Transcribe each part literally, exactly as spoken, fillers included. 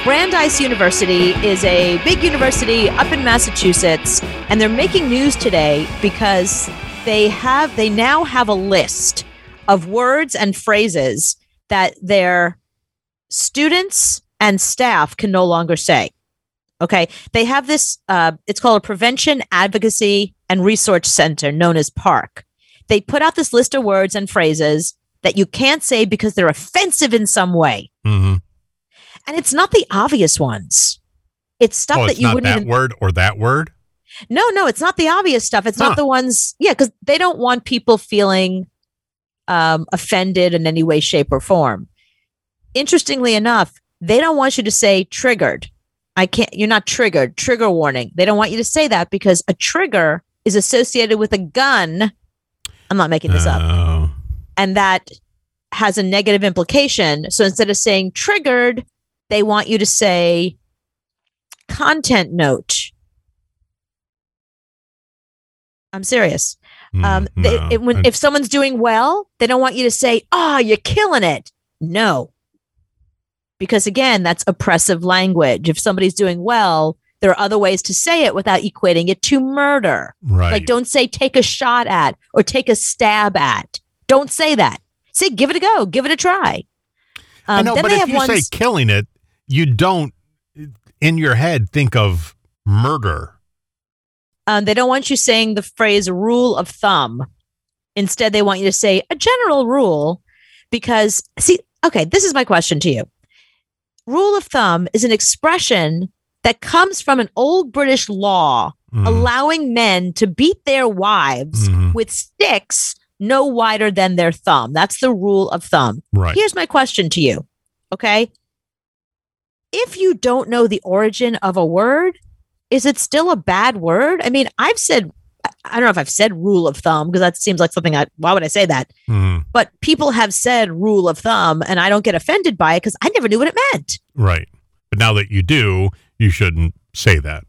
Brandeis University is a big university up in Massachusetts, and they're making news today because they have they now have a list of words and phrases that their students and staff can no longer say. Okay, they have this, uh, it's called a Prevention, Advocacy, and Research Center, known as PARC. They put out this list of words and phrases that you can't say because they're offensive in some way. Mm-hmm. And it's not the obvious ones. It's stuff oh, that it's you not wouldn't that even... word or that word? No, no, it's not the obvious stuff. It's Huh. not the ones, yeah, because they don't want people feeling um, offended in any way, shape, or form. Interestingly enough, they don't want you to say triggered. I can't, you're not triggered, trigger warning. They don't want you to say that because a trigger is associated with a gun. I'm not making this Oh. up. And that has a negative implication. So instead of saying triggered, they want you to say content note. I'm serious. Mm, Um, they, no. it, when, I- if someone's doing well, they don't want you to say, oh, you're killing it. No. Because again, that's oppressive language. If somebody's doing well, there are other ways to say it without equating it to murder. right. Like, don't say take a shot at or take a stab at. Don't say that. Say give it a go. Give it a try. Um, I know, then but they if have you ones, say killing it, you don't, in your head, think of murder. um, they don't want you saying the phrase rule of thumb. Instead, they want you to say a general rule because, see, okay, this is my question to you. Rule of thumb is an expression that comes from an old British law Mhm. allowing men to beat their wives Mhm. with sticks no wider than their thumb. That's the rule of thumb. Right. Here's my question to you. Okay. If you don't know the origin of a word, is it still a bad word? I mean, I've said, I don't know if I've said rule of thumb because that seems like something I, why would I say that? Mhm. But people have said rule of thumb and I don't get offended by it because I never knew what it meant. Right. But now that you do, you shouldn't say that.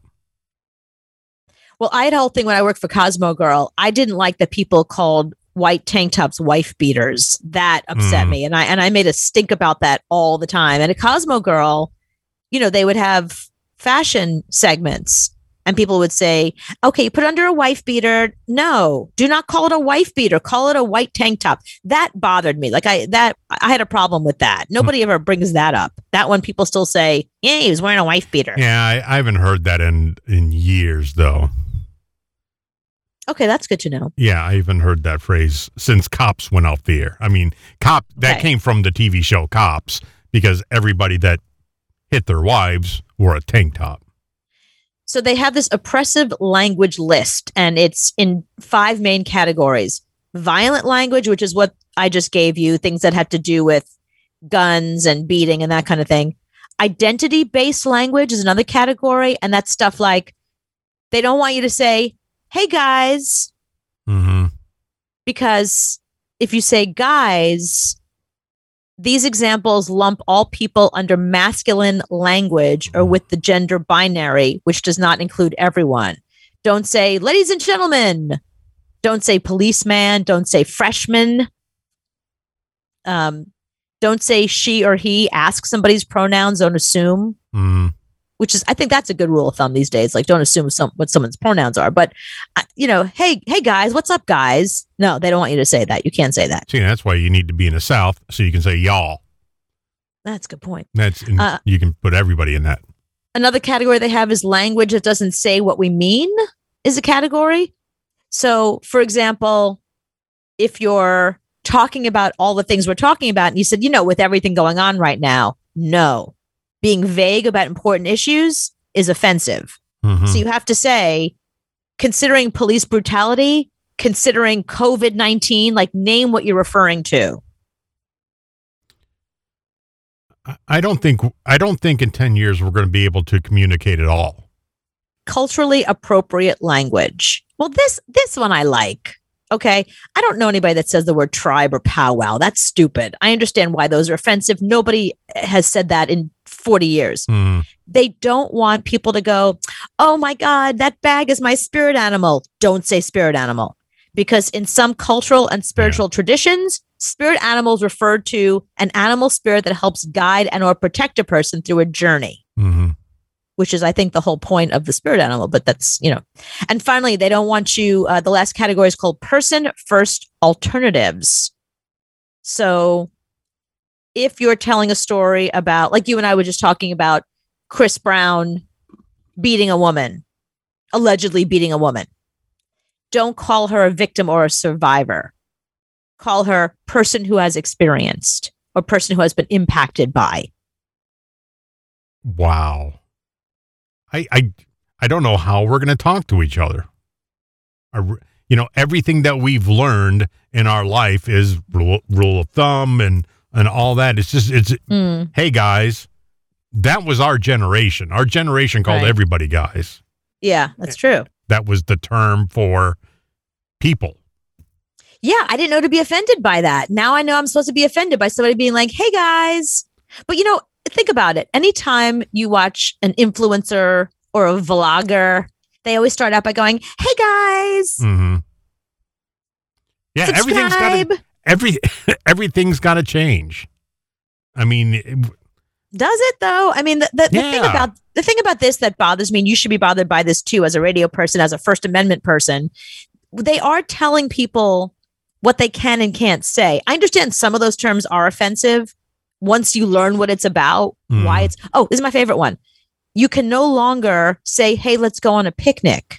Well, I had a whole thing when I worked for Cosmo Girl. I didn't like that people called white tank tops wife beaters. That upset Mm. me. And I and I made a stink about that all the time. And at Cosmo Girl, you know, they would have fashion segments and people would say, okay, you put it under a wife beater. No, do not call it a wife beater. Call it a white tank top. That bothered me. Like I that I had a problem with that. Nobody ever brings that up. That one people still say, yeah, he was wearing a wife beater. Yeah, I, I haven't heard that in, in years, though. Okay, that's good to know. Yeah, I haven't heard that phrase since Cops went off the air. I mean, Cop that Okay. came from the T V show Cops because everybody that hit their wives wore a tank top. So they have this oppressive language list, and it's in five main categories. Violent language, which is what I just gave you, things that have to do with guns and beating and that kind of thing. Identity-based language is another category, and that's stuff like they don't want you to say, hey, guys, Mm-hmm. because if you say guys, these examples lump all people under masculine language or with the gender binary, which does not include everyone. Don't say, ladies and gentlemen. Don't say policeman. Don't say freshman. Um, don't say she or he. Ask somebody's pronouns. Don't assume. Mm-hmm. Which is, I think that's a good rule of thumb these days. Like, don't assume some what someone's pronouns are. But, uh, you know, hey, hey, guys, what's up, guys? No, they don't want you to say that. You can't say that. See, that's why you need to be in the South so you can say y'all. That's a good point. That's in, Uh, you can put everybody in that. Another category they have is language that doesn't say what we mean is a category. So, for example, if you're talking about all the things we're talking about and you said, you know, with everything going on right now, no. Being vague about important issues is offensive. Mhm. So you have to say, considering police brutality, considering COVID nineteen, like name what you're referring to. I- I don't think I don't think in ten years we're going to be able to communicate at all. Culturally appropriate language. Well, this this one I like. Okay. I don't know anybody that says the word tribe or powwow. That's stupid. I understand why those are offensive. Nobody has said that in forty years. Mm. They don't want people to go, oh my God, that bag is my spirit animal. Don't say spirit animal. Because in some cultural and spiritual traditions, spirit animals refer to an animal spirit that helps guide and or protect a person through a journey. Mm-hmm. Which is, I think, the whole point of the spirit animal. But that's, you know, and finally, they don't want you. Uh, the last category is called person first alternatives. So if you're telling a story about, like you and I were just talking about Chris Brown beating a woman, allegedly beating a woman, don't call her a victim or a survivor. Call her person who has experienced or person who has been impacted by. Wow. I I, I don't know how we're going to talk to each other. I, you know, everything that we've learned in our life is rule, rule of thumb and, and all that. It's just, it's, mm. hey, guys, that was our generation. Our generation called right. everybody guys. Yeah, that's true. That was the term for people. Yeah, I didn't know to be offended by that. Now I know I'm supposed to be offended by somebody being like, hey, guys. But, you know, think about it. Anytime you watch an influencer or a vlogger, they always start out by going, hey, guys. Mm-hmm. Yeah, subscribe. everything's got to every, everything's got to change. I mean, it, does it though? I mean, the, the, yeah. the thing about the thing about this that bothers me, and you should be bothered by this too, as a radio person, as a First Amendment person, they are telling people what they can and can't say. I understand some of those terms are offensive once you learn what it's about, mm. why it's, oh, this is my favorite one. You can no longer say, hey, let's go on a picnic.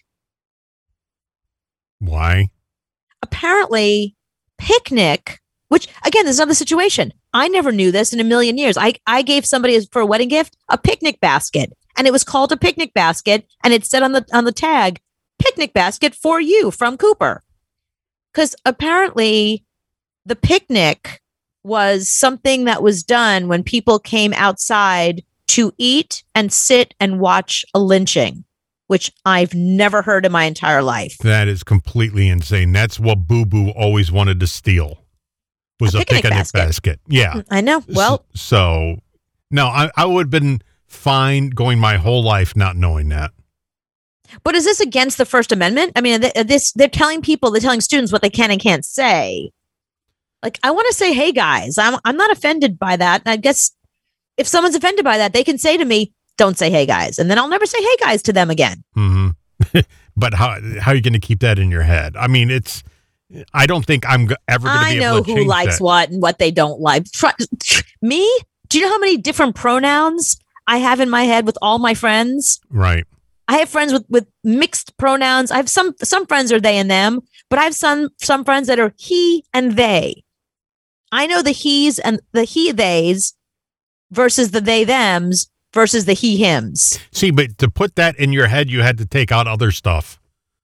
Why? Apparently, picnic, which again, there's another situation. I never knew this in a million years. I, I gave somebody for a wedding gift a picnic basket, and it was called a picnic basket, and it said on the on the tag, picnic basket for you from Cooper. Because apparently the picnic was something that was done when people came outside to eat and sit and watch a lynching, which I've never heard in my entire life. That is completely insane. That's what Boo Boo always wanted to steal, was a, a picnic, picnic basket. basket. Yeah. I know. Well, so, so no, I, I would have been fine going my whole life not knowing that. But is this against the First Amendment? I mean, this they're telling people, they're telling students what they can and can't say. Like, I want to say, hey, guys, I'm I'm not offended by that. And I guess if someone's offended by that, they can say to me, don't say, hey, guys. And then I'll never say, hey, guys, to them again. Mm-hmm. But how, how are you going to keep that in your head? I mean, it's, I don't think I'm ever going to be able to change that. I know who likes what and what they don't like. Me? Do you know how many different pronouns I have in my head with all my friends? Right. I have friends with, with mixed pronouns. I have some some friends are they and them, but I have some some friends that are he and they. I know the he's and the he theys versus the they thems versus the he hims. See, but to put that in your head, you had to take out other stuff.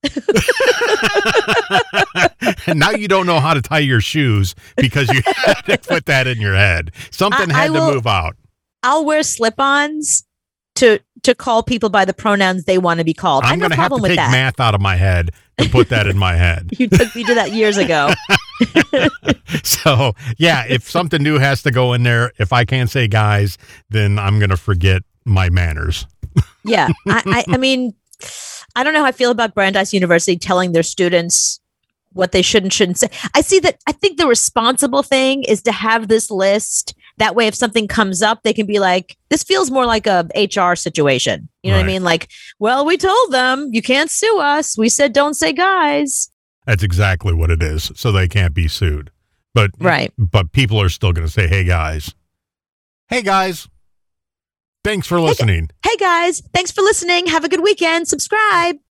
And now you don't know how to tie your shoes because you had to put that in your head. Something I, had I will, to move out. I'll wear slip-ons to to call people by the pronouns they want to be called. I'm no going to have to take that. math out of my head to put that in my head. you took you did that years ago. So, yeah, if something new has to go in there, if I can't say guys, then I'm going to forget my manners. Yeah. I, I, I mean, I don't know how I feel about Brandeis University telling their students what they should and shouldn't say. I see that. I think the responsible thing is to have this list. That way, if something comes up, they can be like, this feels more like a H R situation. You know right. what I mean? Like, well, we told them you can't sue us. We said, don't say guys. That's exactly what it is. So they can't be sued. But, right. but people are still going to say, hey, guys. Hey, guys. Thanks for listening. Hey, hey, guys. Thanks for listening. Have a good weekend. Subscribe.